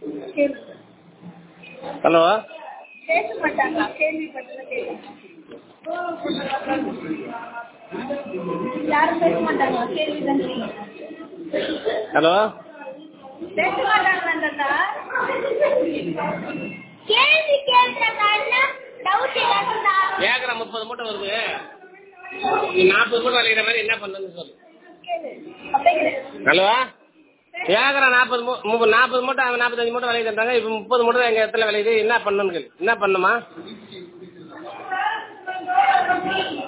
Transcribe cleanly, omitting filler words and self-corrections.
Hello, பேச மாட்டாங்களா? கேள்விப்பட்டது யாரும் பேச மாட்டாங்களா? கேள்விதான். ஹலோ, பேச மாட்டாங்களா? கேள்வி கேட்கறதா? டவுட் கேக்குற 30 மூட்டை வருது, 40 மூட்டை விளையிற மாதிரி என்ன பண்ணணும்னு சொல்லு. ஹலோ, கேக்குற 40 மூட்டை 45 மூட்டை விளையுதுன்றாங்க. இப்ப 30 மூட்டை எங்க இடத்துல விளையுது, என்ன பண்ணணும்னு கேளு. என்ன பண்ணுமா?